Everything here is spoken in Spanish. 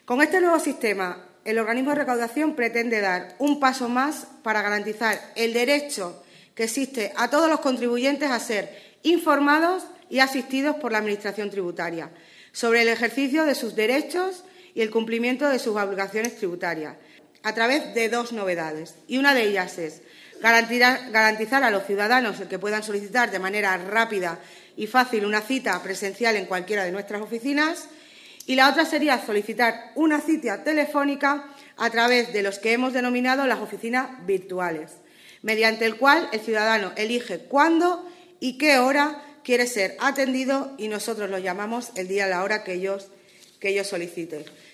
Con este nuevo sistema, el organismo de recaudación pretende dar un paso más para garantizar el derecho que existe a todos los contribuyentes a ser informados y asistidos por la Administración tributaria sobre el ejercicio de sus derechos y el cumplimiento de sus obligaciones tributarias, a través de dos novedades. Y una de ellas es garantizar a los ciudadanos el que puedan solicitar de manera rápida y fácil una cita presencial en cualquiera de nuestras oficinas, y la otra sería solicitar una cita telefónica a través de los que hemos denominado las oficinas virtuales, mediante el cual el ciudadano elige cuándo y qué hora quiere ser atendido y nosotros lo llamamos el día y la hora que ellos soliciten.